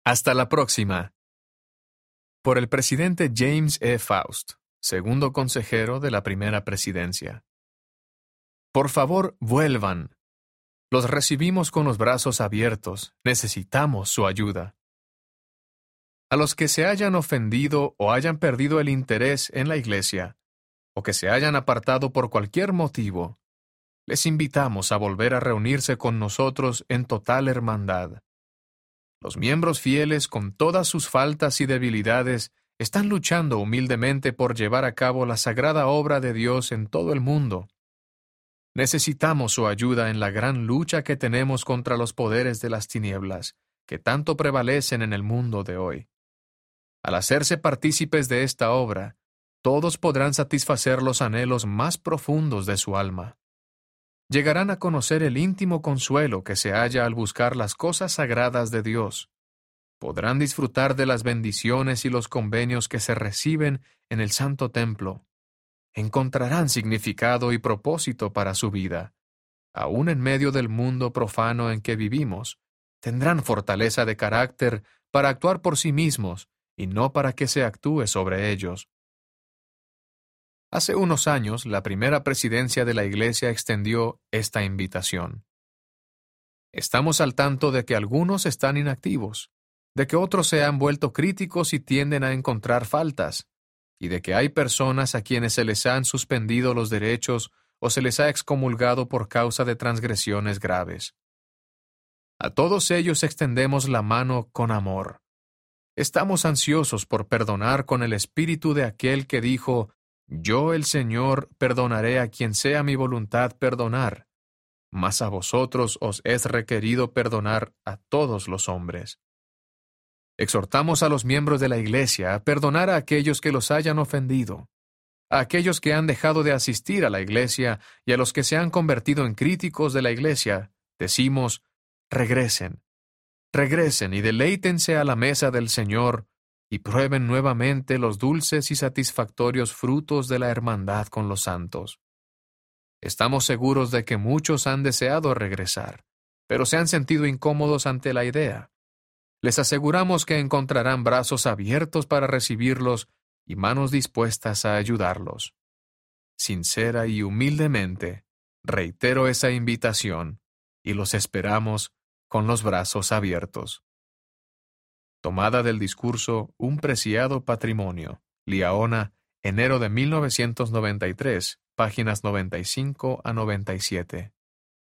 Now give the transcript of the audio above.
Hasta la próxima. Por el presidente James E. Faust, segundo consejero de la primera presidencia. Por favor, vuelvan. Los recibimos con los brazos abiertos. Necesitamos su ayuda. A los que se hayan ofendido o hayan perdido el interés en la Iglesia, o que se hayan apartado por cualquier motivo, les invitamos a volver a reunirse con nosotros en total hermandad. Los miembros fieles, con todas sus faltas y debilidades, están luchando humildemente por llevar a cabo la sagrada obra de Dios en todo el mundo. Necesitamos su ayuda en la gran lucha que tenemos contra los poderes de las tinieblas, que tanto prevalecen en el mundo de hoy. Al hacerse partícipes de esta obra, todos podrán satisfacer los anhelos más profundos de su alma. Llegarán a conocer el íntimo consuelo que se halla al buscar las cosas sagradas de Dios. Podrán disfrutar de las bendiciones y los convenios que se reciben en el Santo Templo. Encontrarán significado y propósito para su vida. Aún en medio del mundo profano en que vivimos, tendrán fortaleza de carácter para actuar por sí mismos y no para que se actúe sobre ellos. Hace unos años, la primera presidencia de la Iglesia extendió esta invitación. Estamos al tanto de que algunos están inactivos, de que otros se han vuelto críticos y tienden a encontrar faltas, y de que hay personas a quienes se les han suspendido los derechos o se les ha excomulgado por causa de transgresiones graves. A todos ellos extendemos la mano con amor. Estamos ansiosos por perdonar con el espíritu de aquel que dijo: «Yo, el Señor, perdonaré a quien sea mi voluntad perdonar, mas a vosotros os es requerido perdonar a todos los hombres». Exhortamos a los miembros de la Iglesia a perdonar a aquellos que los hayan ofendido, a aquellos que han dejado de asistir a la Iglesia y a los que se han convertido en críticos de la Iglesia. Decimos: regresen y deleítense a la mesa del Señor y prueben nuevamente los dulces y satisfactorios frutos de la hermandad con los santos. Estamos seguros de que muchos han deseado regresar, pero se han sentido incómodos ante la idea. Les aseguramos que encontrarán brazos abiertos para recibirlos y manos dispuestas a ayudarlos. Sincera y humildemente, reitero esa invitación y los esperamos con los brazos abiertos. Tomada del discurso Un preciado patrimonio, Liaona, enero de 1993, páginas 95 a 97.